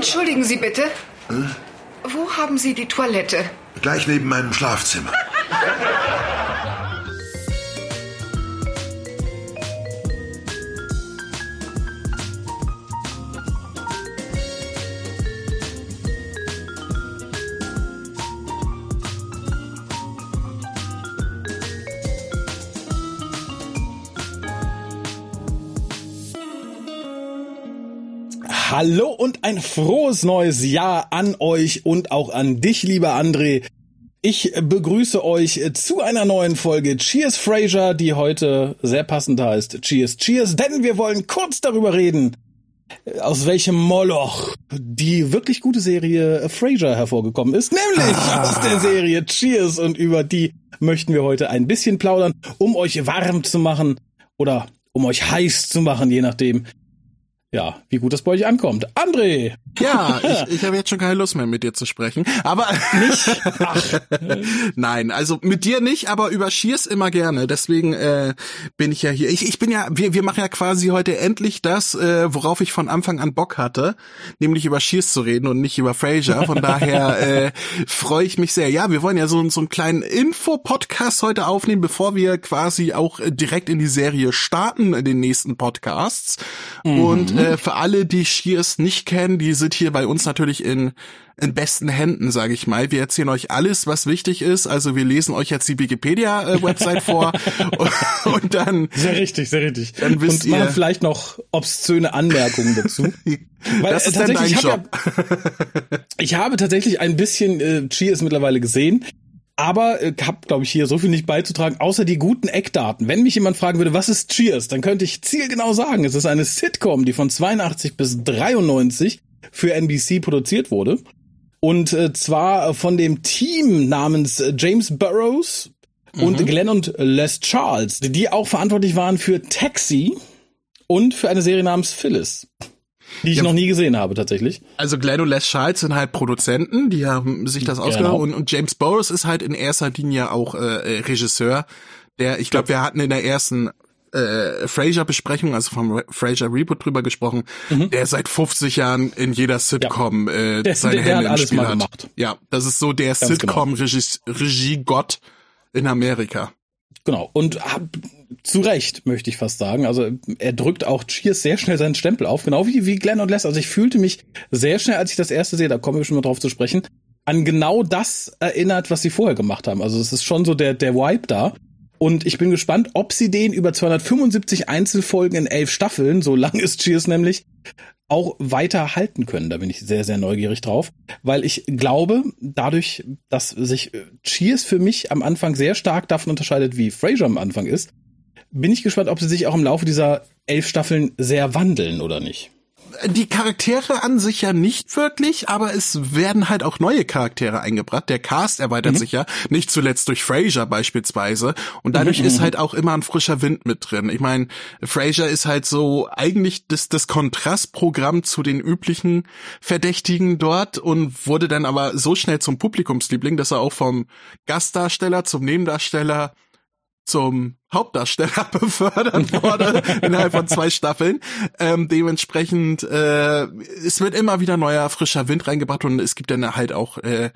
Entschuldigen Sie bitte. Wo haben Sie die Toilette? Gleich neben meinem Schlafzimmer. Hallo und ein frohes neues Jahr an euch und auch an dich, lieber André. Ich begrüße euch zu einer neuen Folge Cheers Frasier, die heute sehr passend heißt Cheers, Cheers, denn wir wollen kurz darüber reden, aus welchem Moloch die wirklich gute Serie Frasier hervorgekommen ist, nämlich aus der Serie Cheers, und über die möchten wir heute ein bisschen plaudern, um euch warm zu machen oder um euch heiß zu machen, je nachdem, ja, wie gut das bei euch ankommt. André! Ja, ich habe jetzt schon keine Lust mehr, mit dir zu sprechen. Aber nicht? Ach. Nein, also mit dir nicht, aber über Cheers immer gerne. Deswegen bin ich ja hier. Ich bin ja, wir machen ja quasi heute endlich das, worauf ich von Anfang an Bock hatte, nämlich über Cheers zu reden und nicht über Frasier. Von daher freue ich mich sehr. Ja, wir wollen ja so einen kleinen Info-Podcast heute aufnehmen, bevor wir quasi auch direkt in die Serie starten, in den nächsten Podcasts. Und für alle, die Cheers nicht kennen, die sind hier bei uns natürlich in besten Händen, sage ich mal. Wir erzählen euch alles, was wichtig ist. Also wir lesen euch jetzt die Wikipedia-Website vor und dann... Sehr richtig, sehr richtig. Dann wisst und machen vielleicht noch obszöne Anmerkungen dazu. Weil, das ist dann dein Job. Ich habe tatsächlich ein bisschen Cheers mittlerweile gesehen. Aber habe, glaube ich, hier so viel nicht beizutragen, außer die guten Eckdaten. Wenn mich jemand fragen würde, was ist Cheers, dann könnte ich zielgenau sagen, es ist eine Sitcom, die von 82 bis 93 für NBC produziert wurde. Und zwar von dem Team namens James Burrows und Glenn und Les Charles, die auch verantwortlich waren für Taxi und für eine Serie namens Phyllis, die ich noch nie gesehen habe, tatsächlich. Also Glenn und Les Charles sind halt Produzenten, die haben sich das ausgedacht. Genau. Und James Burrows ist halt in erster Linie auch Regisseur. Ich glaube, wir hatten in der ersten Frasier-Besprechung, also vom Frasier Reboot drüber gesprochen, der seit 50 Jahren in jeder Sitcom seine Hände im Spiel hat. Gemacht. Ja, das ist so der Sitcom-Regie-Gott in Amerika. Genau, und zu Recht, möchte ich fast sagen. Also er drückt auch Cheers sehr schnell seinen Stempel auf, genau wie Glenn und Les. Also ich fühlte mich sehr schnell, als ich das erste sehe, da kommen wir schon mal drauf zu sprechen, an genau das erinnert, was sie vorher gemacht haben. Also es ist schon so der Vibe da. Und ich bin gespannt, ob sie den über 275 Einzelfolgen in 11 Staffeln, so lang ist Cheers nämlich, auch weiter halten können. Da bin ich sehr, sehr neugierig drauf, weil ich glaube, dadurch, dass sich Cheers für mich am Anfang sehr stark davon unterscheidet, wie Frasier am Anfang ist, bin ich gespannt, ob sie sich auch im Laufe dieser 11 Staffeln sehr wandeln oder nicht. Die Charaktere an sich ja nicht wirklich, aber es werden halt auch neue Charaktere eingebracht. Der Cast erweitert sich ja, nicht zuletzt durch Frasier beispielsweise. Und dadurch ist halt auch immer ein frischer Wind mit drin. Ich meine, Frasier ist halt so eigentlich das Kontrastprogramm zu den üblichen Verdächtigen dort und wurde dann aber so schnell zum Publikumsliebling, dass er auch vom Gastdarsteller zum Nebendarsteller zum Hauptdarsteller befördert wurde innerhalb von 2 Staffeln. Dementsprechend, es wird immer wieder neuer, frischer Wind reingebracht und es gibt dann halt auch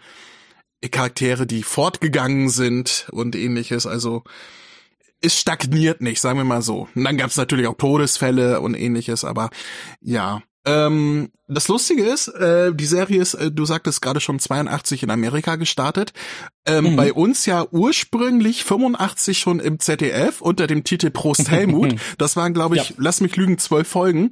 Charaktere, die fortgegangen sind und ähnliches. Also es stagniert nicht, sagen wir mal so. Und dann gab es natürlich auch Todesfälle und ähnliches, aber ja. Das Lustige ist, die Serie ist, du sagtest gerade schon 82 in Amerika gestartet. Bei uns ja ursprünglich 85 schon im ZDF unter dem Titel Prost Helmut. Das waren, glaube ich, lass mich lügen, 12 Folgen.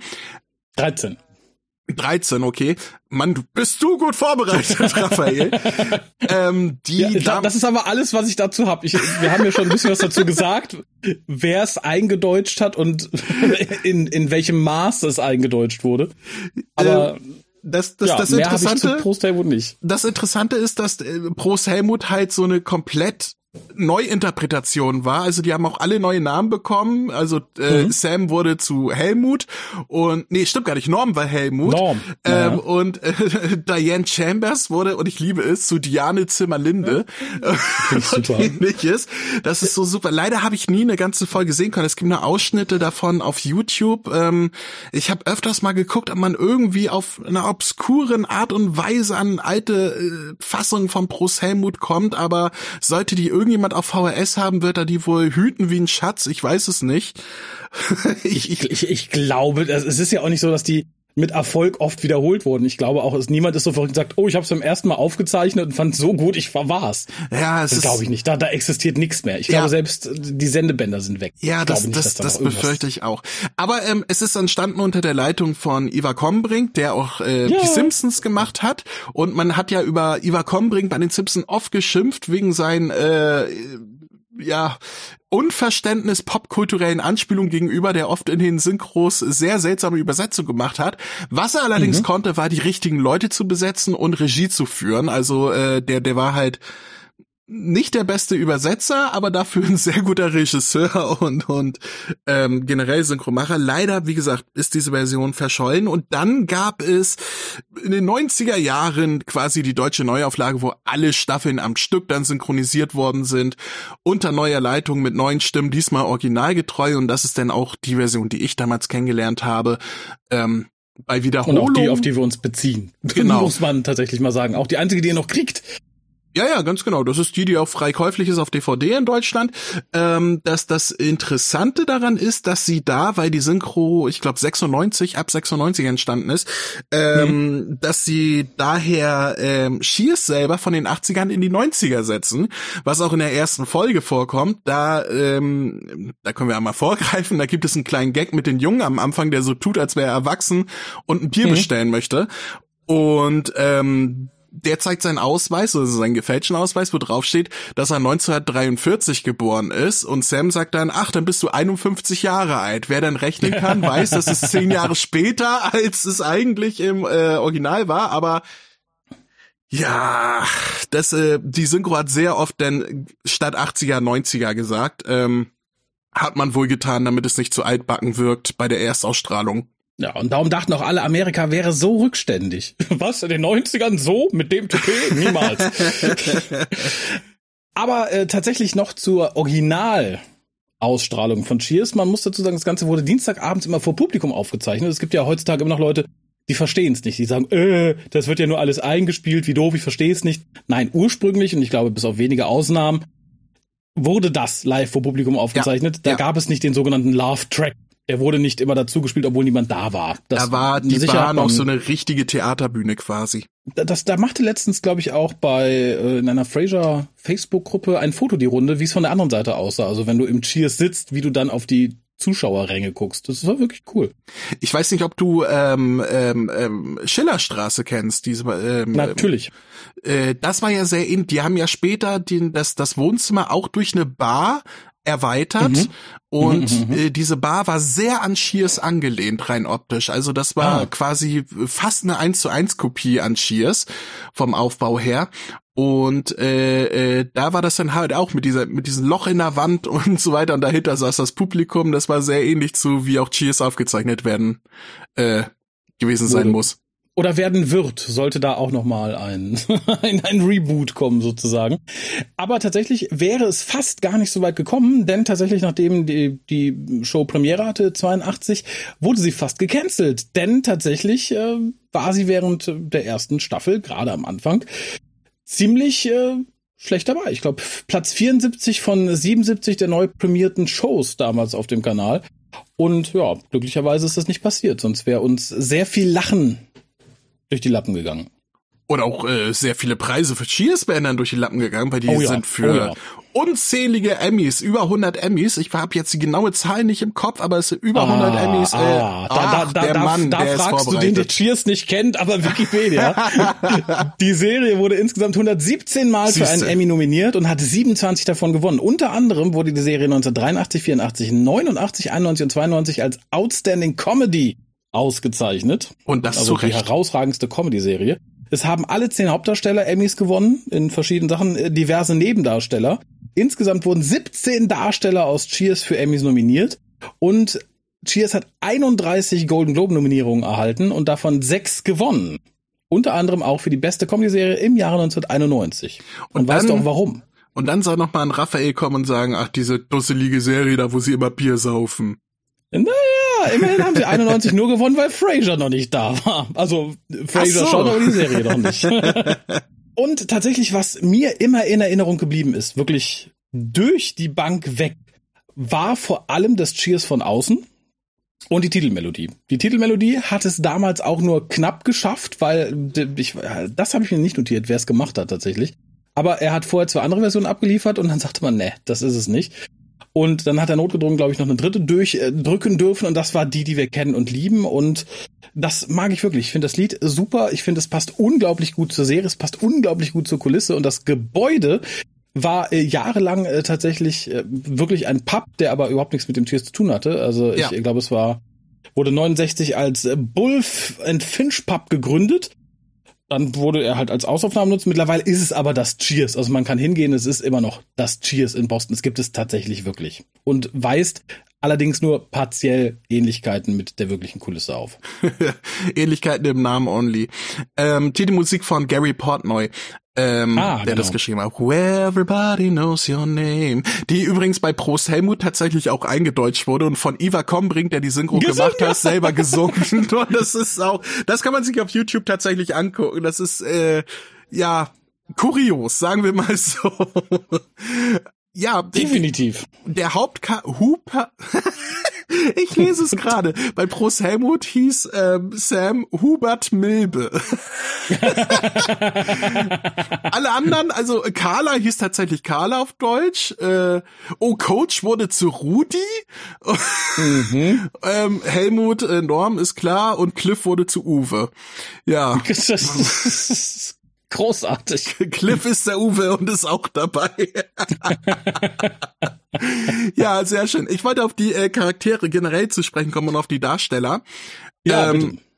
13, okay. Mann, bist du gut vorbereitet, Raphael. Das ist aber alles, was ich dazu habe. Wir haben ja schon ein bisschen was dazu gesagt, wer es eingedeutscht hat und in welchem Maß es eingedeutscht wurde. Aber das Interessante, Prost Helmut nicht. Das Interessante ist, dass Prost Helmut halt so eine komplett Neuinterpretation war. Also die haben auch alle neue Namen bekommen. Also Sam wurde zu Helmut und stimmt gar nicht, Norm war Helmut. Und Diane Chambers wurde, und ich liebe es, zu Diane Zimmerlinde. Und ähnliches. Das ist so super. Leider habe ich nie eine ganze Folge sehen können. Es gibt nur Ausschnitte davon auf YouTube. Ich habe öfters mal geguckt, ob man irgendwie auf einer obskuren Art und Weise an alte Fassungen von Bruce Helmut kommt, aber sollte die irgendjemand auf VHS haben, wird er die wohl hüten wie ein Schatz. Ich weiß es nicht. Ich glaube, es ist ja auch nicht so, dass die mit Erfolg oft wiederholt wurden. Ich glaube auch, niemand ist so verrückt und sagt, ich habe es beim ersten Mal aufgezeichnet und fand es so gut, ich verwar's. Ja, das glaube ich nicht. Da existiert nichts mehr. Ich glaube, selbst die Sendebänder sind weg. Ja, das befürchte ich auch. Aber es ist entstanden unter der Leitung von Ivar Kombrink, der auch die Simpsons gemacht hat. Und man hat ja über Ivar Kombrink bei den Simpsons oft geschimpft wegen seinen Unverständnis popkulturellen Anspielungen gegenüber, der oft in den Synchros sehr seltsame Übersetzungen gemacht hat. Was er allerdings konnte, war die richtigen Leute zu besetzen und Regie zu führen. Also der war halt nicht der beste Übersetzer, aber dafür ein sehr guter Regisseur und generell Synchromacher. Leider, wie gesagt, ist diese Version verschollen. Und dann gab es in den 90er Jahren quasi die deutsche Neuauflage, wo alle Staffeln am Stück dann synchronisiert worden sind, unter neuer Leitung mit neuen Stimmen, diesmal originalgetreu. Und das ist dann auch die Version, die ich damals kennengelernt habe. Bei Wiederholung. Und auch die, auf die wir uns beziehen. Genau. Muss man tatsächlich mal sagen. Auch die einzige, die ihr noch kriegt. Ja, ganz genau. Das ist die auch frei käuflich ist auf DVD in Deutschland. Dass das Interessante daran ist, dass sie da, weil die Synchro, ich glaube ab 96 entstanden ist, dass sie daher Cheers selber von den 80ern in die 90er setzen, was auch in der ersten Folge vorkommt. Da können wir einmal vorgreifen, da gibt es einen kleinen Gag mit den Jungen am Anfang, der so tut, als wäre er erwachsen und ein Bier bestellen möchte. Und der zeigt seinen Ausweis, also seinen gefälschten Ausweis, wo drauf steht, dass er 1943 geboren ist. Und Sam sagt dann, dann bist du 51 Jahre alt. Wer dann rechnen kann, weiß, dass es 10 Jahre später, als es eigentlich im Original war. Aber ja, die Synchro hat sehr oft dann statt 80er, 90er gesagt. Hat man wohl getan, damit es nicht zu altbacken wirkt bei der Erstausstrahlung. Ja, und darum dachten auch alle, Amerika wäre so rückständig. Was, in den 90ern so? Mit dem Toupet? Niemals. Aber tatsächlich noch zur Originalausstrahlung von Cheers. Man muss dazu sagen, das Ganze wurde dienstagabends immer vor Publikum aufgezeichnet. Es gibt ja heutzutage immer noch Leute, die verstehen es nicht. Die sagen, das wird ja nur alles eingespielt, wie doof, ich verstehe es nicht. Nein, ursprünglich, und ich glaube bis auf wenige Ausnahmen, wurde das live vor Publikum aufgezeichnet. Da gab es nicht den sogenannten Laugh-Track. Er wurde nicht immer dazu gespielt, obwohl niemand da war. Da war die Bahn auch so eine richtige Theaterbühne quasi. Da machte letztens, glaube ich, auch in einer Frasier Facebook-Gruppe ein Foto die Runde, wie es von der anderen Seite aussah. Also wenn du im Cheers sitzt, wie du dann auf die Zuschauerränge guckst. Das war wirklich cool. Ich weiß nicht, ob du Schillerstraße kennst. Natürlich. Das war ja sehr die haben ja später das Wohnzimmer auch durch eine Bar erweitert und diese Bar war sehr an Cheers angelehnt, rein optisch. Also das war quasi fast eine 1:1 Kopie an Cheers vom Aufbau her. Und da war das dann halt auch mit diesem Loch in der Wand und so weiter und dahinter saß das Publikum. Das war sehr ähnlich zu, wie auch Cheers aufgezeichnet werden gewesen sein muss. Oder werden wird, sollte da auch nochmal ein Reboot kommen sozusagen. Aber tatsächlich wäre es fast gar nicht so weit gekommen, denn tatsächlich, nachdem die Show Premiere hatte, 82, wurde sie fast gecancelt. Denn tatsächlich war sie während der ersten Staffel, gerade am Anfang, ziemlich schlecht dabei. Ich glaube, Platz 74 von 77 der neu prämierten Shows damals auf dem Kanal. Und ja, glücklicherweise ist das nicht passiert, sonst wäre uns sehr viel Lachen durch die Lappen gegangen. Oder auch sehr viele Preise für Cheers-Bändern durch die Lappen gegangen, weil die sind für unzählige Emmys, über 100 Emmys. Ich habe jetzt die genaue Zahl nicht im Kopf, aber es sind über 100 Emmys. Da fragst du den, der Cheers nicht kennt, aber Wikipedia. Die Serie wurde insgesamt 117 Mal für einen Emmy nominiert und hat 27 davon gewonnen. Unter anderem wurde die Serie 1983, 84, 89, 91 und 92 als Outstanding Comedy ausgezeichnet. Und das zu Recht. Die herausragendste Comedy-Serie. Es haben alle 10 Hauptdarsteller Emmys gewonnen, in verschiedenen Sachen, diverse Nebendarsteller. Insgesamt wurden 17 Darsteller aus Cheers für Emmys nominiert und Cheers hat 31 Golden Globe Nominierungen erhalten und davon 6 gewonnen. Unter anderem auch für die beste Comedy-Serie im Jahre 1991. Und weißt du auch warum? Und dann soll noch mal ein Raphael kommen und sagen, ach, diese dusselige Serie da, wo sie immer Bier saufen. Naja, immerhin haben sie 91 nur gewonnen, weil Frasier noch nicht da war. Also Frasier schon, aber die Serie noch nicht. Und tatsächlich, was mir immer in Erinnerung geblieben ist, wirklich durch die Bank weg, war vor allem das Cheers von außen und die Titelmelodie. Die Titelmelodie hat es damals auch nur knapp geschafft, weil das habe ich mir nicht notiert, wer es gemacht hat tatsächlich. Aber er hat vorher 2 andere Versionen abgeliefert und dann sagte man, nee, das ist es nicht. Und dann hat er notgedrungen, glaube ich, noch eine dritte durchdrücken dürfen und das war die wir kennen und lieben und das mag ich wirklich. Ich finde das Lied super, ich finde es passt unglaublich gut zur Serie, es passt unglaublich gut zur Kulisse und das Gebäude war jahrelang tatsächlich wirklich ein Pub, der aber überhaupt nichts mit dem Cheers zu tun hatte. Also ich glaube, wurde 69 als Bulf and Finch Pub gegründet. Dann wurde er halt als Ausaufnahme genutzt. Mittlerweile ist es aber das Cheers. Also man kann hingehen, es ist immer noch das Cheers in Boston. Es gibt es tatsächlich wirklich. Und weist allerdings nur partiell Ähnlichkeiten mit der wirklichen Kulisse auf. Ähnlichkeiten im Namen only. Titelmusik von Gary Portnoy. Der das geschrieben hat. Where everybody knows your name. Die übrigens bei Prost Helmut tatsächlich auch eingedeutscht wurde und von Ivar Kombrink, der die Synchro gemacht hat, selber gesungen. Und das kann man sich auf YouTube tatsächlich angucken. Das ist, kurios, sagen wir mal so. Ja, definitiv. Der ich lese es gerade. Bei Prost Helmut hieß Sam Hubert Milbe. Alle anderen, also Carla hieß tatsächlich Carla auf Deutsch. Coach wurde zu Rudi. Helmut Norm ist klar und Cliff wurde zu Uwe. Ja. Großartig. Cliff ist der Uwe und ist auch dabei. Ja, sehr schön. Ich wollte auf die Charaktere generell zu sprechen kommen und auf die Darsteller. Ja,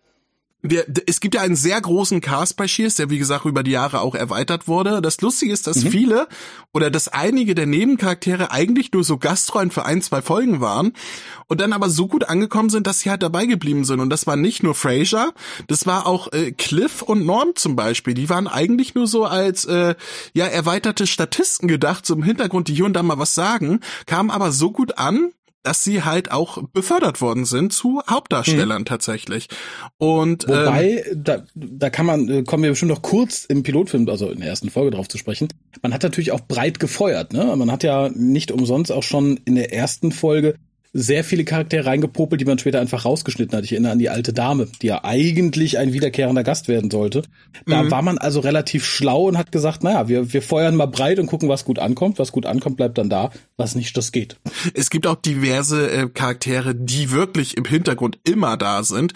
es gibt ja einen sehr großen Cast bei Cheers, der wie gesagt über die Jahre auch erweitert wurde. Das Lustige ist, dass dass einige der Nebencharaktere eigentlich nur so Gastrollen für 1-2 Folgen waren und dann aber so gut angekommen sind, dass sie halt dabei geblieben sind. Und das war nicht nur Frasier, das war auch Cliff und Norm zum Beispiel. Die waren eigentlich nur so als erweiterte Statisten gedacht, so im Hintergrund, die hier und da mal was sagen, kamen aber so gut an, dass sie halt auch befördert worden sind zu Hauptdarstellern tatsächlich. Und wobei, da kommen wir bestimmt noch kurz im Pilotfilm, also in der ersten Folge drauf zu sprechen. Man hat natürlich auch breit gefeuert, ne? Man hat ja nicht umsonst auch schon in der ersten Folge sehr viele Charaktere reingepopelt, die man später einfach rausgeschnitten hat. Ich erinnere an die alte Dame, die ja eigentlich ein wiederkehrender Gast werden sollte. Da war man also relativ schlau und hat gesagt, naja, wir feuern mal breit und gucken, was gut ankommt. Was gut ankommt, bleibt dann da. Was nicht, das geht. Es gibt auch diverse Charaktere, die wirklich im Hintergrund immer da sind.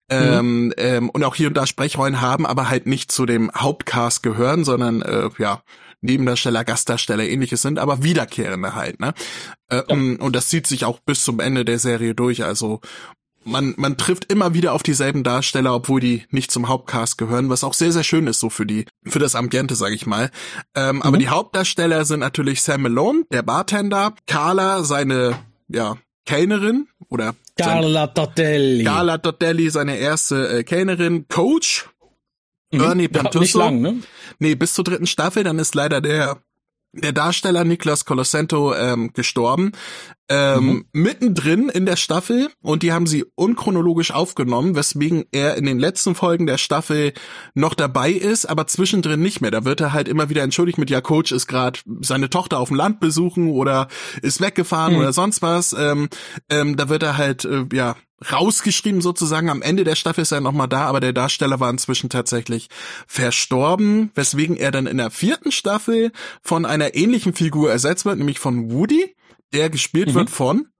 Und auch hier und da Sprechrollen haben, aber halt nicht zu dem Hauptcast gehören, sondern Nebendarsteller, Gastdarsteller, ähnliches sind, aber Wiederkehrende halt, ne? Und das zieht sich auch bis zum Ende der Serie durch, also man trifft immer wieder auf dieselben Darsteller, obwohl die nicht zum Hauptcast gehören, was auch sehr, sehr schön ist so für das Ambiente, sag ich mal. Aber die Hauptdarsteller sind natürlich Sam Malone, der Bartender, Carla, seine, Kellnerin oder Carla Tortelli, seine erste Kellnerin, Coach, Ernie Pantusso. Nicht lang, ne? Nee, bis zur 3. Staffel, dann ist leider der Darsteller Nicholas Colosento gestorben. Mittendrin in der Staffel und die haben sie unchronologisch aufgenommen, weswegen er in den letzten Folgen der Staffel noch dabei ist, aber zwischendrin nicht mehr. Da wird er halt immer wieder entschuldigt mit, Coach ist gerade seine Tochter auf dem Land besuchen oder ist weggefahren oder sonst was. Da wird er halt, rausgeschrieben sozusagen. Am Ende der Staffel ist er nochmal da, aber der Darsteller war inzwischen tatsächlich verstorben, weswegen er dann in der 4. Staffel von einer ähnlichen Figur ersetzt wird, nämlich von Woody, der gespielt wird von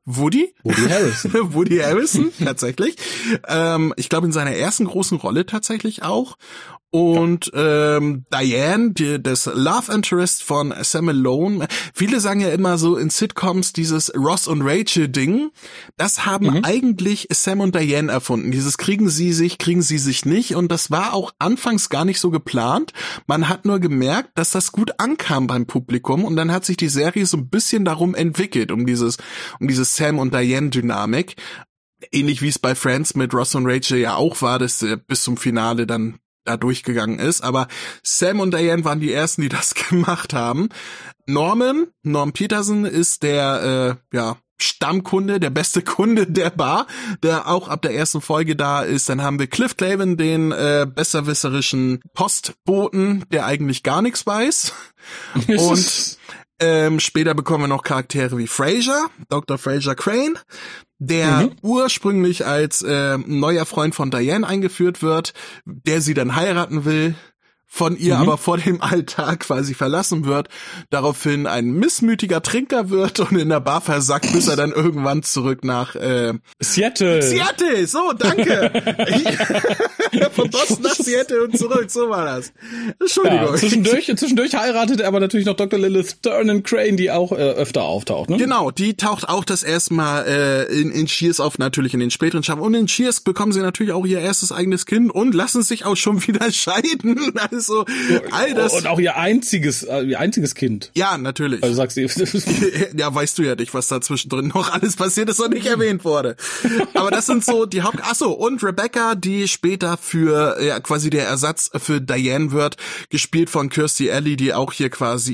Woody Harrelson. Woody Harrelson, tatsächlich. Ich glaube, in seiner ersten großen Rolle tatsächlich auch. Und Diane, das Love Interest von Sam Malone. Viele sagen ja immer so in Sitcoms dieses Ross und Rachel Ding. Das haben eigentlich Sam und Diane erfunden. Dieses kriegen sie sich nicht. Und das war auch anfangs gar nicht so geplant. Man hat nur gemerkt, dass das gut ankam beim Publikum. Und dann hat sich die Serie so ein bisschen darum entwickelt, um dieses Sam und Diane Dynamik. Ähnlich wie es bei Friends mit Ross und Rachel ja auch war, dass bis zum Finale dann da durchgegangen ist, aber Sam und Diane waren die ersten, die das gemacht haben. Norm Peterson ist der Stammkunde, der beste Kunde der Bar, der auch ab der ersten Folge da ist. Dann haben wir Cliff Clavin, den besserwisserischen Postboten, der eigentlich gar nichts weiß. Und später bekommen wir noch Charaktere wie Frasier, Dr. Frasier Crane, der ursprünglich als neuer Freund von Diane eingeführt wird, der sie dann heiraten will, von ihr aber vor dem Alltag quasi verlassen wird, daraufhin ein missmütiger Trinker wird und in der Bar versackt, bis er dann irgendwann zurück nach Seattle, so, danke. Von Boston nach Seattle und zurück, so war das. Entschuldigung. Ja, zwischendurch heiratet er aber natürlich noch Dr. Lilith Turner Crane, die auch öfter auftaucht, ne? Genau, die taucht auch das erste Mal in Cheers auf, natürlich in den späteren Staffeln. Und in Cheers bekommen sie natürlich auch ihr erstes eigenes Kind und lassen sich auch schon wieder scheiden. Also, all das. Und auch ihr einziges Kind. Ja, natürlich. Also sagst du, ja, weißt du ja nicht, was da zwischendrin noch alles passiert ist und nicht erwähnt wurde. Aber das sind so die und Rebecca, die später für quasi der Ersatz für Diane wird, gespielt von Kirstie Alley, die auch hier quasi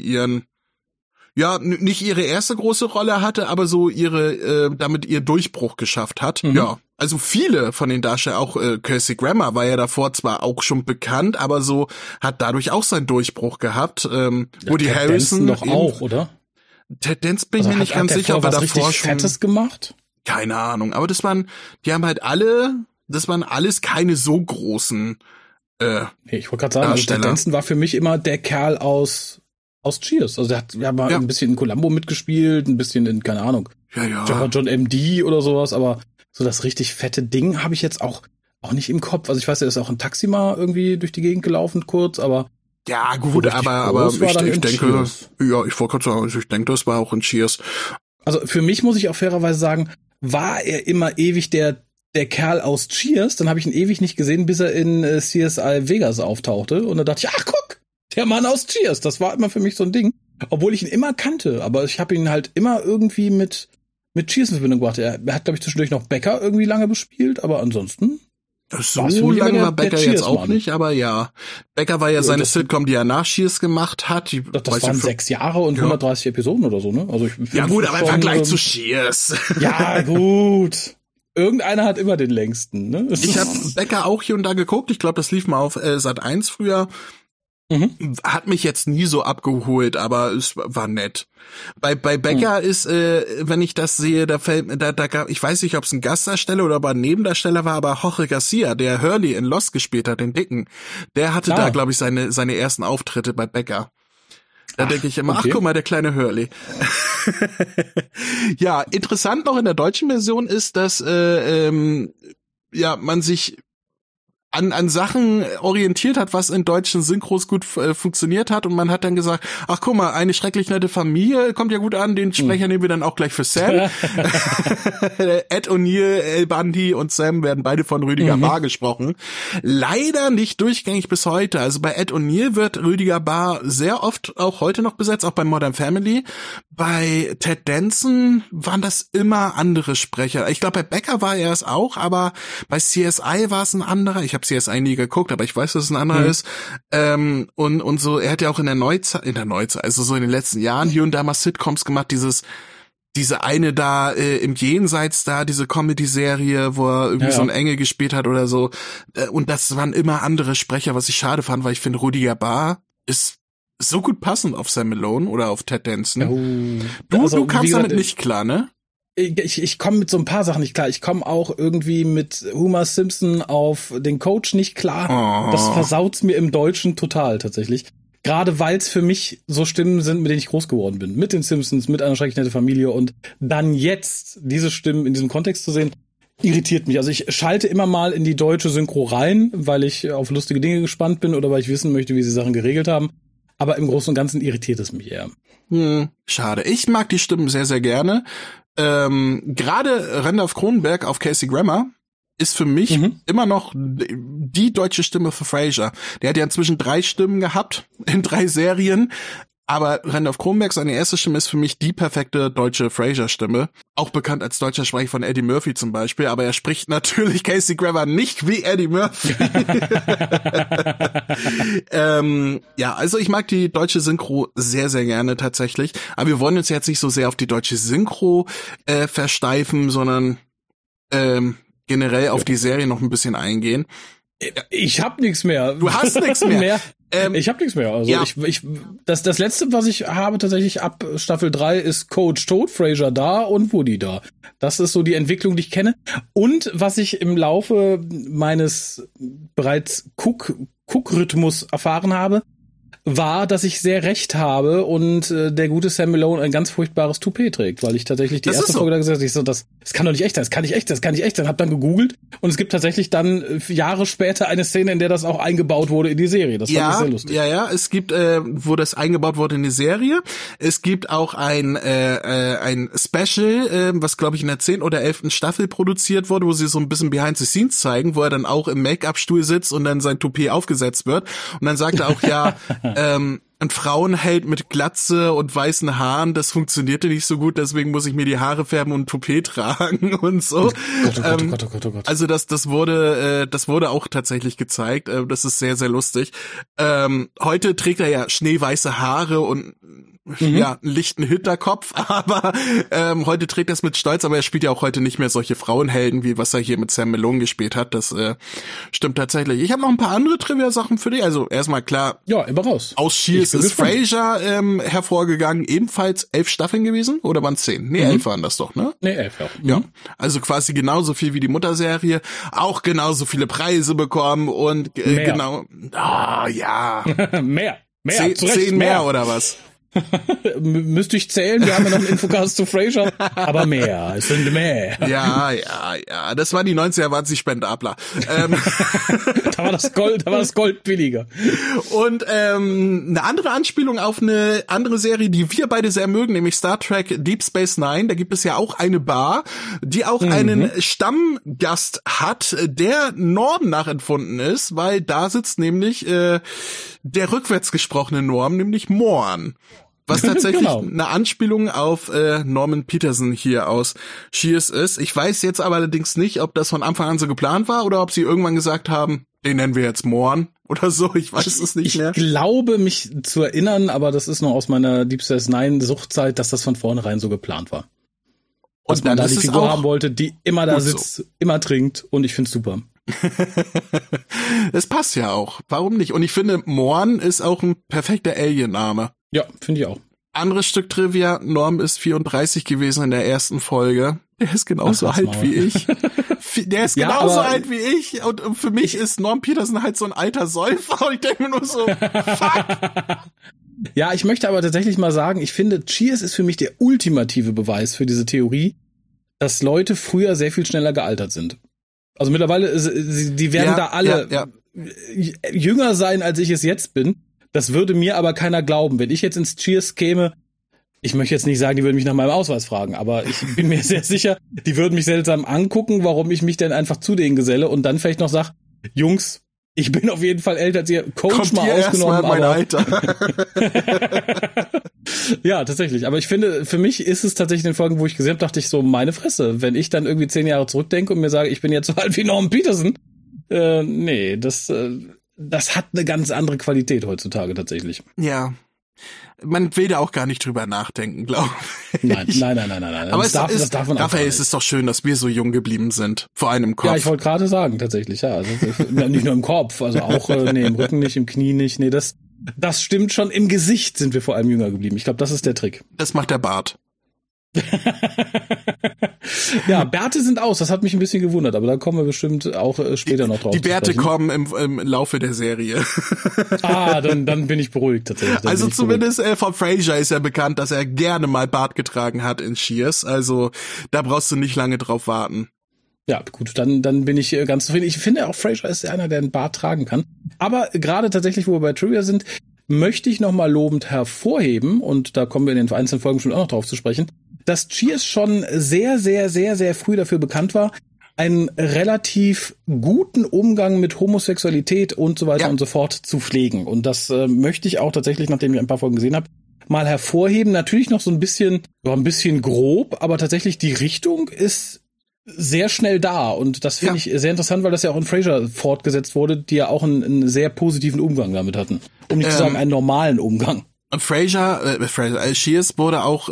nicht ihre erste große Rolle hatte, aber so damit ihr Durchbruch geschafft hat. Ja, also viele von den Darstellern, auch Kelsey Grammer war ja davor zwar auch schon bekannt, aber so hat dadurch auch seinen Durchbruch gehabt. Woody Harrelson doch auch, oder? Ted Danson bin ich mir nicht ganz sicher, ob er davor schon Fettes gemacht? Keine Ahnung, aber das waren alles keine so großen ich wollte gerade sagen, also Ted Danson war für mich immer der Kerl aus Cheers. Also der hat mal ein bisschen in Columbo mitgespielt, ein bisschen in, keine Ahnung, John MD oder sowas, aber so das richtig fette Ding habe ich jetzt auch nicht im Kopf. Also ich weiß, er ist auch in Taxi mal irgendwie durch die Gegend gelaufen kurz, aber ja, gut, aber ich denke, ich wollte gerade sagen, ich denke, das war auch in Cheers. Also für mich muss ich auch fairerweise sagen, war er immer ewig der Kerl aus Cheers, dann habe ich ihn ewig nicht gesehen, bis er in CSI Vegas auftauchte und da dachte ich, ach guck, der Mann aus Cheers, das war immer für mich so ein Ding, obwohl ich ihn immer kannte, aber ich habe ihn halt immer irgendwie mit Cheers in Verbindung gebracht. Er hat, glaube ich, zwischendurch noch Becker irgendwie lange bespielt, aber ansonsten so lange war Becker jetzt auch nicht, aber ja. Becker war ja seine Sitcom, die er nach Cheers gemacht hat. Das waren 6 Jahre und 130 Episoden oder so, ne? Also ja gut, aber im Vergleich zu Cheers. Ja, gut. Irgendeiner hat immer den längsten, ne? Ich habe Becker auch hier und da geguckt. Ich glaube, das lief mal auf Sat.1 früher. Hat mich jetzt nie so abgeholt, aber es war nett. Bei Becker ist, wenn ich das sehe, ich weiß nicht, ob es ein Gastdarsteller oder aber ein Nebendarsteller war, aber Jorge Garcia, der Hurley in Lost gespielt hat, den Dicken, der hatte da, glaube ich, seine ersten Auftritte bei Becker. Da denke ich immer, guck mal, der kleine Hurley. Ja, interessant noch in der deutschen Version ist, dass man sich an Sachen orientiert hat, was in deutschen Synchros gut funktioniert hat und man hat dann gesagt, ach guck mal, eine schrecklich nette Familie kommt ja gut an, den Sprecher nehmen wir dann auch gleich für Sam. Ed O'Neill, El Bundy und Sam werden beide von Rüdiger Bahr gesprochen. Leider nicht durchgängig bis heute. Also bei Ed O'Neill wird Rüdiger Bahr sehr oft auch heute noch besetzt, auch bei Modern Family. Bei Ted Danson waren das immer andere Sprecher. Ich glaube, bei Becker war er es auch, aber bei CSI war es ein anderer. Ich habe CSI nie geguckt, aber ich weiß, dass es ein anderer ist. Und so, er hat ja auch in der Neuzeit, also so in den letzten Jahren hier und da mal Sitcoms gemacht, diese eine da im Jenseits da, diese Comedy-Serie, wo er irgendwie so einen Engel gespielt hat oder so. Und das waren immer andere Sprecher, was ich schade fand, weil ich finde, Rüdiger Bahr ist so gut passend auf Sam Malone oder auf Ted Danson. Du kamst damit nicht klar, ne? Ich komme mit so ein paar Sachen nicht klar. Ich komme auch irgendwie mit Homer Simpson auf den Coach nicht klar. Das versaut's mir im Deutschen total tatsächlich. Gerade weil es für mich so Stimmen sind, mit denen ich groß geworden bin. Mit den Simpsons, mit einer schrecklich nette Familie und dann jetzt diese Stimmen in diesem Kontext zu sehen, irritiert mich. Also ich schalte immer mal in die deutsche Synchro rein, weil ich auf lustige Dinge gespannt bin oder weil ich wissen möchte, wie sie Sachen geregelt haben. Aber im Großen und Ganzen irritiert es mich eher. Schade. Ich mag die Stimmen sehr, sehr gerne. Gerade Randolph Cronenberg auf Kelsey Grammer ist für mich immer noch die deutsche Stimme für Frasier. Der hat ja inzwischen 3 Stimmen gehabt in 3 Serien. Aber Randolph Cronenberg, seine erste Stimme, ist für mich die perfekte deutsche Frasier-Stimme. Auch bekannt als deutscher Sprecher von Eddie Murphy zum Beispiel. Aber er spricht natürlich Kelsey Grammer nicht wie Eddie Murphy. Ja, also ich mag die deutsche Synchro sehr, sehr gerne tatsächlich. Aber wir wollen uns jetzt nicht so sehr auf die deutsche Synchro versteifen, sondern generell auf die Serie noch ein bisschen eingehen. Ich hab nichts mehr. Du hast nichts mehr. Ich hab nichts mehr. Also ja. Das letzte, was ich habe tatsächlich ab Staffel 3 ist Coach tot, Frasier da und Woody da. Das ist so die Entwicklung, die ich kenne. Und was ich im Laufe meines bereits Cook-Rhythmus erfahren habe, war, dass ich sehr recht habe und der gute Sam Malone ein ganz furchtbares Toupet trägt, weil ich tatsächlich die erste Folge da gesagt habe, das kann doch nicht echt sein, das kann nicht echt sein, hab dann gegoogelt und es gibt tatsächlich dann Jahre später eine Szene, in der das auch eingebaut wurde in die Serie. Das fand ich sehr lustig. Ja, es gibt, wo das eingebaut wurde in die Serie. Es gibt auch ein Special, was glaube ich in der 10. oder 11. Staffel produziert wurde, wo sie so ein bisschen Behind the Scenes zeigen, wo er dann auch im Make-up-Stuhl sitzt und dann sein Toupet aufgesetzt wird und dann sagt er auch, ja, ein Frauenheld mit Glatze und weißen Haaren, das funktionierte nicht so gut, deswegen muss ich mir die Haare färben und ein Toupet tragen und so. Gott. Also das wurde auch tatsächlich gezeigt. Das ist sehr, sehr lustig. Heute trägt er ja schneeweiße Haare und einen lichten Hinterkopf, aber heute trägt er es mit Stolz, aber er spielt ja auch heute nicht mehr solche Frauenhelden, wie was er hier mit Sam Malone gespielt hat. Das stimmt tatsächlich. Ich habe noch ein paar andere Trivia-Sachen für dich. Also erstmal klar. Ja, immer raus. Aus Cheers ist Frasier hervorgegangen, ebenfalls 11 Staffeln gewesen, oder waren es 10? Nee, 11 waren das doch, ne? Nee, 11, ja. Ja, also quasi genauso viel wie die Mutterserie, auch genauso viele Preise bekommen und genau. Mehr. 10 mehr oder was? Müsste ich zählen, wir haben ja noch einen Infocast zu Frasier, aber mehr, es sind mehr. Ja, das war die 90er, waren sie Spendabler. Da war das Gold billiger. Und eine andere Anspielung auf eine andere Serie, die wir beide sehr mögen, nämlich Star Trek Deep Space Nine. Da gibt es ja auch eine Bar, die auch einen Stammgast hat, der Norm nachempfunden ist, weil da sitzt nämlich der rückwärts gesprochene Norm, nämlich Morn. Was tatsächlich eine Anspielung auf Norman Peterson hier aus Cheers ist. Ich weiß jetzt aber allerdings nicht, ob das von Anfang an so geplant war oder ob sie irgendwann gesagt haben, den nennen wir jetzt Morn oder so. Ich weiß es nicht mehr. Ich glaube, mich zu erinnern, aber das ist noch aus meiner Deep Space Nine Suchtzeit, dass das von vornherein so geplant war. Dass man da die Figur haben wollte, die immer da sitzt, immer trinkt und ich find's super. Es passt ja auch. Warum nicht? Und ich finde, Morn ist auch ein perfekter Alien-Name. Ja, finde ich auch. Anderes Stück Trivia, Norm ist 34 gewesen in der ersten Folge. Der ist genauso alt wie ich. Der ist genauso alt wie ich. Und für mich ist Norm Peterson halt so ein alter Säufer. Und ich denke mir nur so, fuck. Ja, ich möchte aber tatsächlich mal sagen, ich finde, Cheers ist für mich der ultimative Beweis für diese Theorie, dass Leute früher sehr viel schneller gealtert sind. Also mittlerweile, die werden da alle jünger sein, als ich es jetzt bin. Das würde mir aber keiner glauben. Wenn ich jetzt ins Cheers käme, ich möchte jetzt nicht sagen, die würden mich nach meinem Ausweis fragen, aber ich bin mir sehr sicher, die würden mich seltsam angucken, warum ich mich denn einfach zu denen geselle und dann vielleicht noch sag, Jungs, ich bin auf jeden Fall älter als ihr, Coach kommt mal ausgenommen. Mein Alter. Ja, tatsächlich. Aber ich finde, für mich ist es tatsächlich in den Folgen, wo ich gesehen habe, dachte ich so, meine Fresse. Wenn ich dann irgendwie 10 Jahre zurückdenke und mir sage, ich bin jetzt so alt wie Norman Peterson, nee, das hat eine ganz andere Qualität heutzutage tatsächlich. Ja. Man will da auch gar nicht drüber nachdenken, glaube ich. Nein. Aber das darf man dafür ist es doch schön, dass wir so jung geblieben sind. Vor allem im Kopf. Ja, ich wollte gerade sagen, tatsächlich, ja. Also, nicht nur im Kopf, also auch im Rücken nicht, im Knie nicht. Nee, das stimmt schon. Im Gesicht sind wir vor allem jünger geblieben. Ich glaube, das ist der Trick. Das macht der Bart. Ja, Bärte sind aus, das hat mich ein bisschen gewundert, aber da kommen wir bestimmt auch später noch drauf. Die Bärte kommen im Laufe der Serie. Dann bin ich beruhigt tatsächlich. Also zumindest von Frasier ist ja bekannt, dass er gerne mal Bart getragen hat in Cheers, also da brauchst du nicht lange drauf warten. Ja, gut, dann bin ich ganz zufrieden. Ich finde auch, Frasier ist einer, der einen Bart tragen kann. Aber gerade tatsächlich, wo wir bei Trivia sind, möchte ich nochmal lobend hervorheben, und da kommen wir in den einzelnen Folgen schon auch noch drauf zu sprechen, dass Cheers schon sehr, sehr, sehr, sehr früh dafür bekannt war, einen relativ guten Umgang mit Homosexualität und so weiter und so fort zu pflegen. Und das möchte ich auch tatsächlich, nachdem ich ein paar Folgen gesehen habe, mal hervorheben. Natürlich noch so ein bisschen grob, aber tatsächlich die Richtung ist sehr schnell da. Und das finde ich sehr interessant, weil das ja auch in Frasier fortgesetzt wurde, die ja auch einen sehr positiven Umgang damit hatten. Um nicht zu sagen, einen normalen Umgang. Und Cheers wurde auch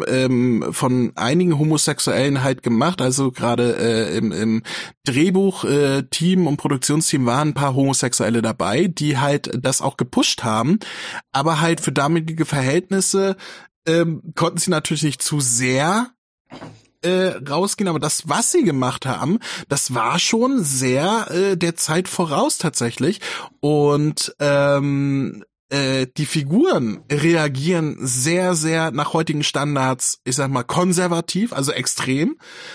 von einigen Homosexuellen halt gemacht, also gerade im Drehbuch Team und Produktionsteam waren ein paar Homosexuelle dabei, die halt das auch gepusht haben, aber halt für damalige Verhältnisse konnten sie natürlich nicht zu sehr rausgehen, aber das, was sie gemacht haben, das war schon sehr der Zeit voraus tatsächlich, und die Figuren reagieren sehr, sehr nach heutigen Standards, ich sag mal, konservativ, also extrem.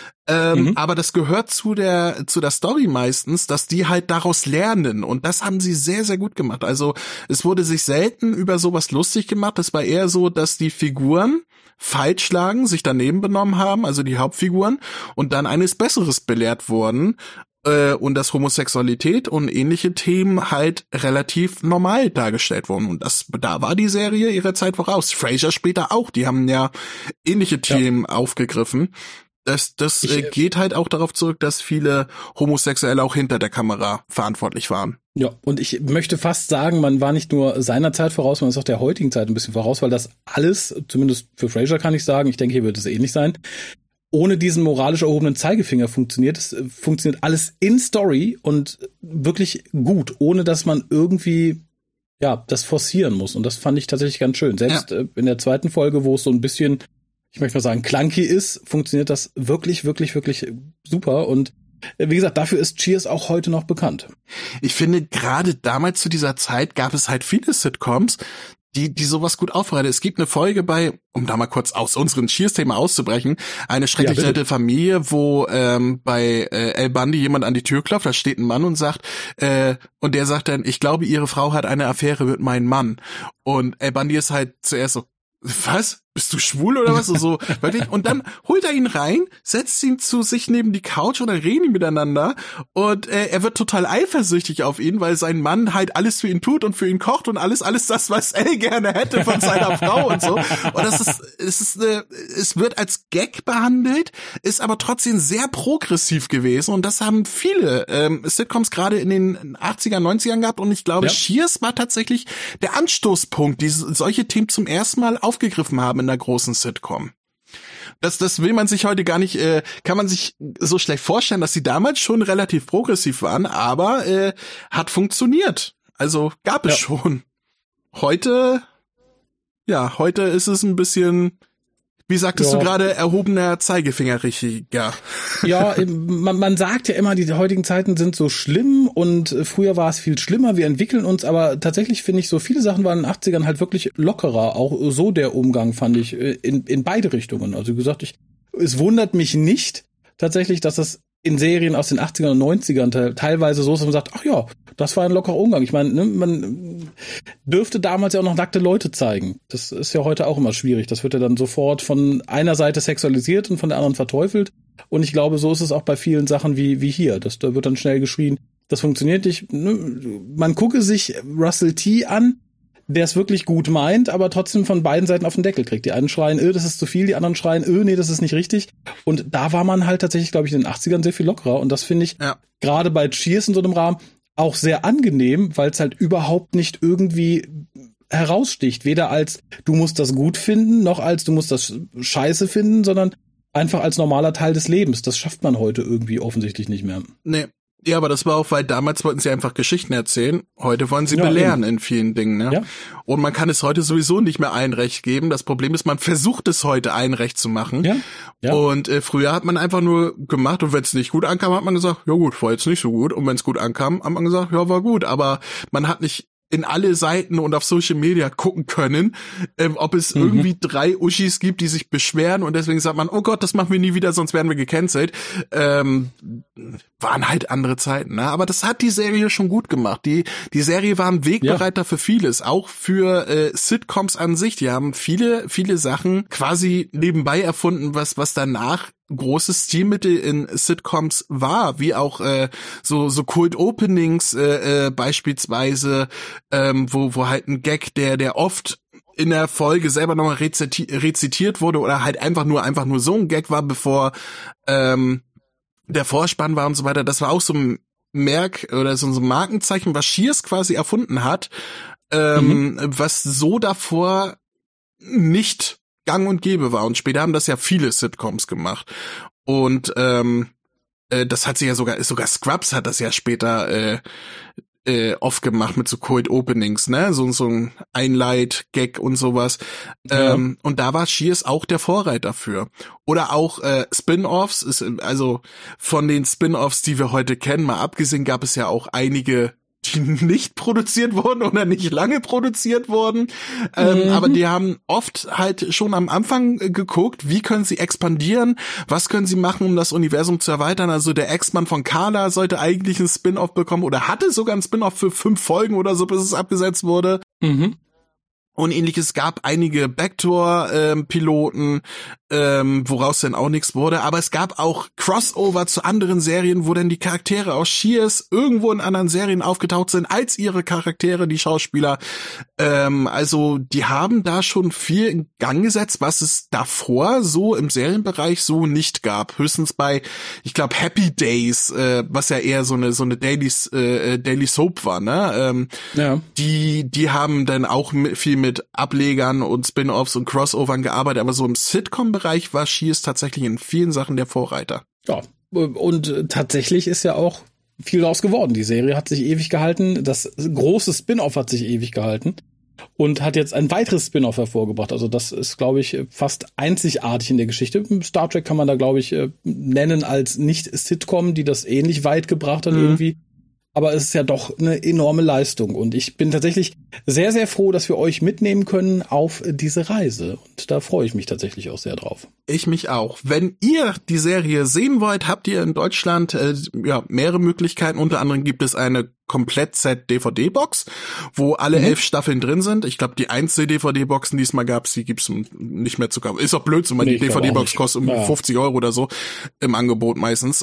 Aber das gehört zu der Story meistens, dass die halt daraus lernen. Und das haben sie sehr, sehr gut gemacht. Also es wurde sich selten über sowas lustig gemacht. Es war eher so, dass die Figuren falsch lagen, sich daneben benommen haben, also die Hauptfiguren, und dann eines Besseres belehrt wurden. Und dass Homosexualität und ähnliche Themen halt relativ normal dargestellt wurden. Und da war die Serie ihrer Zeit voraus. Frasier später auch, die haben ja ähnliche Themen aufgegriffen. Das geht halt auch darauf zurück, dass viele Homosexuelle auch hinter der Kamera verantwortlich waren. Ja, und ich möchte fast sagen, man war nicht nur seiner Zeit voraus, man ist auch der heutigen Zeit ein bisschen voraus, weil das alles, zumindest für Frasier kann ich sagen, ich denke, hier wird es ähnlich sein, ohne diesen moralisch erhobenen Zeigefinger funktioniert. Es funktioniert alles in Story und wirklich gut, ohne dass man irgendwie das forcieren muss. Und das fand ich tatsächlich ganz schön. Selbst in der zweiten Folge, wo es so ein bisschen, ich möchte mal sagen, clunky ist, funktioniert das wirklich, wirklich, wirklich super. Und wie gesagt, dafür ist Cheers auch heute noch bekannt. Ich finde, gerade damals zu dieser Zeit gab es halt viele Sitcoms, die sowas gut aufbereitet. Es gibt eine Folge bei, um da mal kurz aus unserem Cheers-Thema auszubrechen, eine schrecklich nette Familie, wo bei Al Bundy jemand an die Tür klopft, da steht ein Mann und sagt, und der sagt dann, ich glaube, ihre Frau hat eine Affäre mit meinem Mann. Und Al Bundy ist halt zuerst so, was? Bist du schwul oder was? So, wirklich? Und dann holt er ihn rein, setzt ihn zu sich neben die Couch und dann reden die miteinander, und er wird total eifersüchtig auf ihn, weil sein Mann halt alles für ihn tut und für ihn kocht und alles das, was er gerne hätte von seiner Frau und so. Und es wird als Gag behandelt, ist aber trotzdem sehr progressiv gewesen, und das haben viele Sitcoms gerade in den 80er, 90ern gehabt, und ich glaube, Cheers war tatsächlich der Anstoßpunkt, die solche Themen zum ersten Mal aufgegriffen haben in einer großen Sitcom. Das will man sich heute gar nicht, kann man sich so schlecht vorstellen, dass sie damals schon relativ progressiv waren, aber hat funktioniert. Also gab es schon. Heute ist es ein bisschen, wie sagtest du gerade, erhobener Zeigefinger richtiger. Ja, man sagt ja immer, die heutigen Zeiten sind so schlimm, und früher war es viel schlimmer, wir entwickeln uns, aber tatsächlich finde ich, so viele Sachen waren in den 80ern halt wirklich lockerer, auch so der Umgang fand ich in beide Richtungen. Also wie gesagt, es wundert mich nicht tatsächlich, dass das in Serien aus den 80ern und 90ern teilweise so ist, dass man sagt, ach ja, das war ein lockerer Umgang. Ich meine, man dürfte damals ja auch noch nackte Leute zeigen. Das ist ja heute auch immer schwierig. Das wird ja dann sofort von einer Seite sexualisiert und von der anderen verteufelt. Und ich glaube, so ist es auch bei vielen Sachen wie hier. Da wird dann schnell geschrien, das funktioniert nicht. Man gucke sich Russell T. an, der es wirklich gut meint, aber trotzdem von beiden Seiten auf den Deckel kriegt. Die einen schreien, das ist zu viel, die anderen schreien, nee, das ist nicht richtig. Und da war man halt tatsächlich, glaube ich, in den 80ern sehr viel lockerer. Und das finde ich gerade bei Cheers in so einem Rahmen auch sehr angenehm, weil es halt überhaupt nicht irgendwie heraussticht. Weder als, du musst das gut finden, noch als, du musst das scheiße finden, sondern einfach als normaler Teil des Lebens. Das schafft man heute irgendwie offensichtlich nicht mehr. Nee. Ja, aber das war auch, weil damals wollten sie einfach Geschichten erzählen. Heute wollen sie belehren in vielen Dingen, ne? Ja. Und man kann es heute sowieso nicht mehr ein Recht geben. Das Problem ist, man versucht es heute ein Recht zu machen. Ja. Ja. Und früher hat man einfach nur gemacht und wenn es nicht gut ankam, hat man gesagt, ja gut, war jetzt nicht so gut. Und wenn es gut ankam, hat man gesagt, ja, war gut. Aber man hat nicht in alle Seiten und auf Social Media gucken können, ob es irgendwie 3 Uschis gibt, die sich beschweren und deswegen sagt man, oh Gott, das machen wir nie wieder, sonst werden wir gecancelt. Waren halt andere Zeiten, ne? Aber das hat die Serie schon gut gemacht. Die Serie war ein Wegbereiter für vieles, auch für Sitcoms an sich. Die haben viele Sachen quasi nebenbei erfunden, was danach großes Stilmittel in Sitcoms war, wie auch so Cold Openings beispielsweise, wo halt ein Gag, der oft in der Folge selber nochmal rezitiert wurde oder halt einfach nur so ein Gag war, bevor der Vorspann war und so weiter. Das war auch so ein so ein Markenzeichen, was Cheers quasi erfunden hat, was so davor nicht gang und gäbe war. Und später haben das ja viele Sitcoms gemacht. Und das hat sich ja sogar Scrubs hat das ja später oft gemacht mit so Cold Openings, ne? So ein Einleit-Gag und sowas. Ja. Und da war Cheers auch der Vorreiter für. Oder auch Spin-Offs, also von den Spin-Offs, die wir heute kennen, mal abgesehen, gab es ja auch einige, die nicht produziert wurden oder nicht lange produziert wurden. Aber die haben oft halt schon am Anfang geguckt, wie können sie expandieren, was können sie machen, um das Universum zu erweitern. Also der Ex-Mann von Carla sollte eigentlich ein Spin-Off bekommen oder hatte sogar ein Spin-Off für 5 Folgen oder so, bis es abgesetzt wurde. Und ähnliches, gab einige Backdoor-Piloten, woraus dann auch nichts wurde. Aber es gab auch Crossover zu anderen Serien, wo dann die Charaktere aus Cheers irgendwo in anderen Serien aufgetaucht sind, als ihre Charaktere, die Schauspieler. Also die haben da schon viel in Gang gesetzt, was es davor so im Serienbereich so nicht gab. Höchstens bei, ich glaube, Happy Days, was ja eher so eine Daily Soap war, ne? Ja. Die haben dann auch viel mit Ablegern und Spin-Offs und Crossovern gearbeitet, aber so im Sitcom-Bereich war Cheers tatsächlich in vielen Sachen der Vorreiter. Ja, und tatsächlich ist ja auch viel daraus geworden. Die Serie hat sich ewig gehalten, das große Spin-Off hat sich ewig gehalten und hat jetzt ein weiteres Spin-Off hervorgebracht. Also das ist, glaube ich, fast einzigartig in der Geschichte. Star Trek kann man da, glaube ich, nennen als Nicht-Sitcom, die das ähnlich weit gebracht hat irgendwie. Aber es ist ja doch eine enorme Leistung. Und ich bin tatsächlich sehr, sehr froh, dass wir euch mitnehmen können auf diese Reise. Und da freue ich mich tatsächlich auch sehr drauf. Ich mich auch. Wenn ihr die Serie sehen wollt, habt ihr in Deutschland mehrere Möglichkeiten. Unter anderem gibt es eine Komplett-Set-DVD-Box, wo alle 11 Staffeln drin sind. Ich glaube, die einzige DVD-Boxen, die es mal gab, die gibt's nicht mehr zu kaufen. Ist auch Blödsinn, weil die DVD-Box kostet um 50 € oder so im Angebot meistens.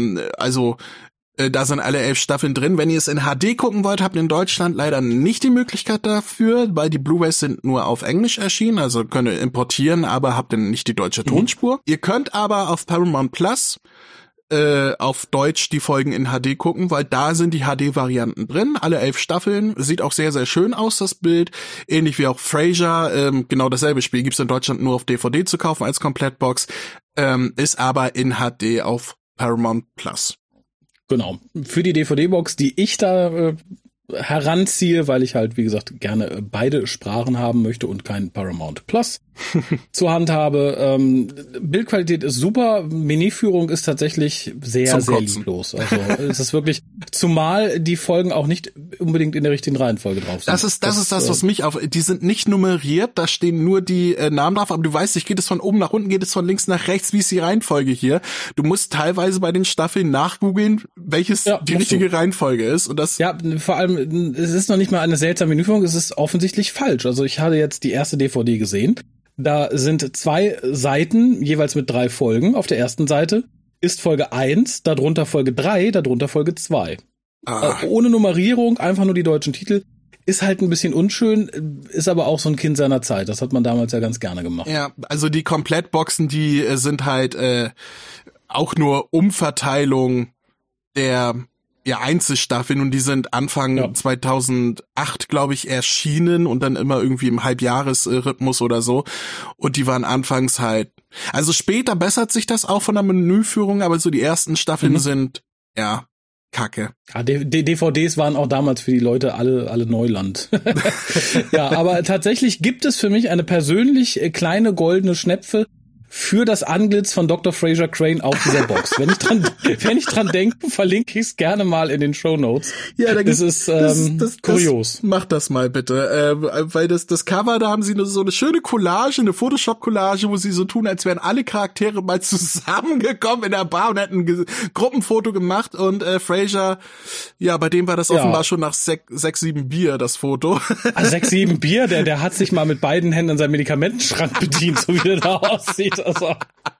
Da sind alle 11 Staffeln drin. Wenn ihr es in HD gucken wollt, habt ihr in Deutschland leider nicht die Möglichkeit dafür, weil die Blu-rays sind nur auf Englisch erschienen, also könnt ihr importieren, aber habt dann nicht die deutsche Tonspur. Ihr könnt aber auf Paramount Plus auf Deutsch die Folgen in HD gucken, weil da sind die HD-Varianten drin, alle 11 Staffeln. Sieht auch sehr, sehr schön aus, das Bild. Ähnlich wie auch Frasier, genau dasselbe Spiel. Gibt's in Deutschland nur auf DVD zu kaufen als Komplettbox, ist aber in HD auf Paramount Plus. Genau. Für die DVD-Box, die ich da heranziehe, weil ich halt, wie gesagt, gerne beide Sprachen haben möchte und kein Paramount Plus zur Hand habe. Bildqualität ist super, Menüführung ist tatsächlich sehr, sehr lieblos. Also es ist wirklich, zumal die Folgen auch nicht unbedingt in der richtigen Reihenfolge drauf sind. Das ist das, was mich die sind nicht nummeriert, da stehen nur die Namen drauf, aber du weißt nicht, geht es von oben nach unten, geht es von links nach rechts, wie ist die Reihenfolge hier? Du musst teilweise bei den Staffeln nachgoogeln, welches die richtige Reihenfolge ist. Und das vor allem, es ist noch nicht mal eine seltsame Menüführung, es ist offensichtlich falsch. Also ich hatte jetzt die erste DVD gesehen. Da sind 2 Seiten, jeweils mit 3 Folgen. Auf der ersten Seite ist Folge 1, darunter Folge 3, darunter Folge 2. Ohne Nummerierung, einfach nur die deutschen Titel. Ist halt ein bisschen unschön, ist aber auch so ein Kind seiner Zeit. Das hat man damals ja ganz gerne gemacht. Ja, also die Komplettboxen, die sind halt auch nur Umverteilung der Einzelstaffeln und die sind Anfang 2008, glaube ich, erschienen und dann immer irgendwie im Halbjahresrhythmus oder so. Und die waren anfangs halt, also später bessert sich das auch von der Menüführung, aber so die ersten Staffeln sind, Kacke. Ja, DVDs waren auch damals für die Leute alle Neuland. Ja, aber tatsächlich gibt es für mich eine persönlich kleine goldene Schnepfe für das Antlitz von Dr. Frasier Crane auf dieser Box. Wenn ich dran denke, verlinke ich es gerne mal in den Shownotes. Ja, das ist kurios. Mach das mal bitte, weil das Cover, da haben sie so eine schöne Collage, eine Photoshop-Collage, wo sie so tun, als wären alle Charaktere mal zusammengekommen in der Bar und hätten ein Gruppenfoto gemacht und Frasier, ja, bei dem war das offenbar schon nach 6-7 Bier, das Foto. 6-7 Bier, der hat sich mal mit beiden Händen an seinem Medikamentenschrank bedient, so wie der da aussieht. Also,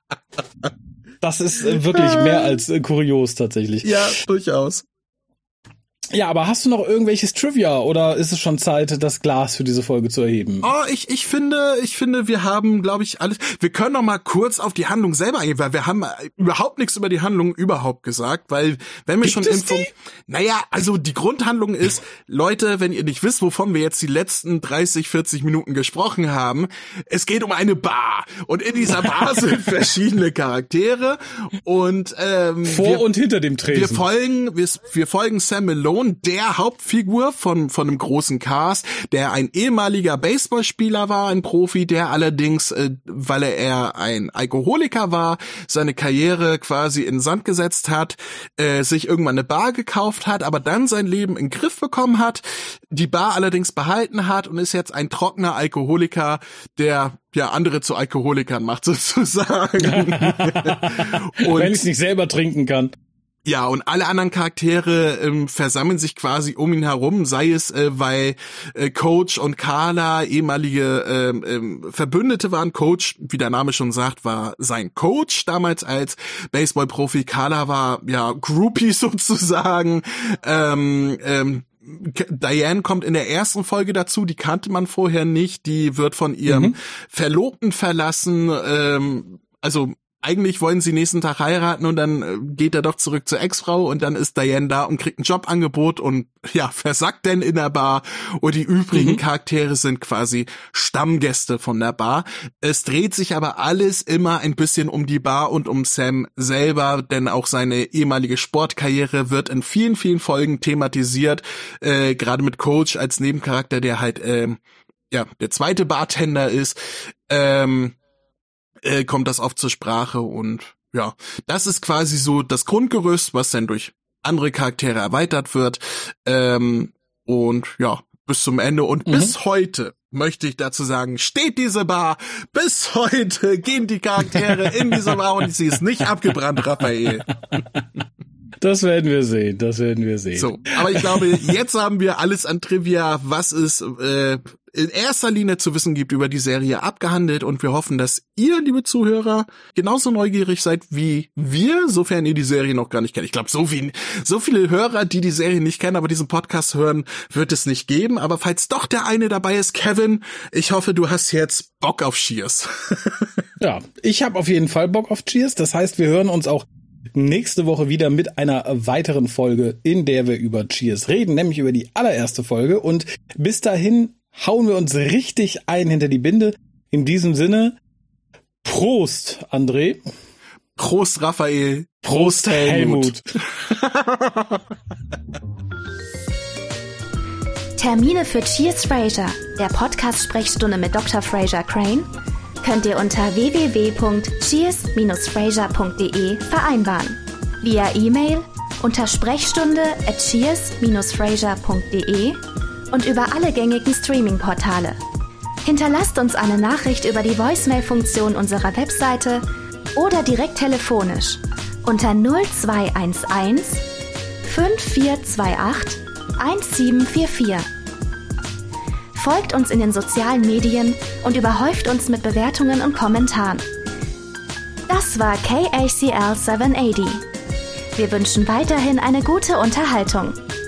das ist wirklich mehr als kurios tatsächlich. Ja, durchaus. Ja, aber hast du noch irgendwelches Trivia oder ist es schon Zeit, das Glas für diese Folge zu erheben? Oh, ich finde, wir haben, glaube ich, alles. Wir können noch mal kurz auf die Handlung selber eingehen, weil wir haben überhaupt nichts über die Handlung überhaupt gesagt, weil wenn wir schon naja, also die Grundhandlung ist, Leute, wenn ihr nicht wisst, wovon wir jetzt die letzten 30, 40 Minuten gesprochen haben, es geht um eine Bar und in dieser Bar sind verschiedene Charaktere und vor und hinter dem Tresen. Wir folgen Sam Malone, der Hauptfigur von einem großen Cast, der ein ehemaliger Baseballspieler war, ein Profi, der allerdings, weil er ein Alkoholiker war, seine Karriere quasi in den Sand gesetzt hat, sich irgendwann eine Bar gekauft hat, aber dann sein Leben in den Griff bekommen hat, die Bar allerdings behalten hat und ist jetzt ein trockener Alkoholiker, der ja andere zu Alkoholikern macht sozusagen. Und wenn ich es nicht selber trinken kann. Ja, und alle anderen Charaktere versammeln sich quasi um ihn herum, sei es, weil Coach und Carla ehemalige Verbündete waren. Coach, wie der Name schon sagt, war sein Coach damals als Baseballprofi. Carla war ja Groupie sozusagen. Diane kommt in der ersten Folge dazu, die kannte man vorher nicht. Die wird von ihrem Verlobten verlassen, also eigentlich wollen sie nächsten Tag heiraten und dann geht er doch zurück zur Ex-Frau und dann ist Diane da und kriegt ein Jobangebot und ja, versackt denn in der Bar und die übrigen Charaktere sind quasi Stammgäste von der Bar. Es dreht sich aber alles immer ein bisschen um die Bar und um Sam selber, denn auch seine ehemalige Sportkarriere wird in vielen, vielen Folgen thematisiert, gerade mit Coach als Nebencharakter, der halt der zweite Bartender ist, kommt das oft zur Sprache und ja, das ist quasi so das Grundgerüst, was dann durch andere Charaktere erweitert wird und ja, bis zum Ende und bis heute möchte ich dazu sagen, steht diese Bar, bis heute gehen die Charaktere in diese Bar und sie ist nicht abgebrannt, Raphael. Das werden wir sehen. So, aber ich glaube, jetzt haben wir alles an Trivia, was es in erster Linie zu wissen gibt über die Serie abgehandelt und wir hoffen, dass ihr, liebe Zuhörer, genauso neugierig seid wie wir, sofern ihr die Serie noch gar nicht kennt. Ich glaube, so viele Hörer, die Serie nicht kennen, aber diesen Podcast hören, wird es nicht geben. Aber falls doch der eine dabei ist, Kevin, ich hoffe, du hast jetzt Bock auf Cheers. Ja, ich habe auf jeden Fall Bock auf Cheers. Das heißt, wir hören uns auch nächste Woche wieder mit einer weiteren Folge, in der wir über Cheers reden, nämlich über die allererste Folge. Und bis dahin hauen wir uns richtig ein hinter die Binde. In diesem Sinne, Prost, André. Prost, Raphael. Prost, Helmut. Termine für Cheers Frasier, der Podcast-Sprechstunde mit Dr. Frasier Crane, könnt ihr unter www.cheers-frasier.de vereinbaren. Via E-Mail unter sprechstunde@cheers-frasier.de und über alle gängigen Streaming-Portale. Hinterlasst uns eine Nachricht über die Voicemail-Funktion unserer Webseite oder direkt telefonisch unter 0211 5428 1744. Folgt uns in den sozialen Medien und überhäuft uns mit Bewertungen und Kommentaren. Das war KACL 780. Wir wünschen weiterhin eine gute Unterhaltung.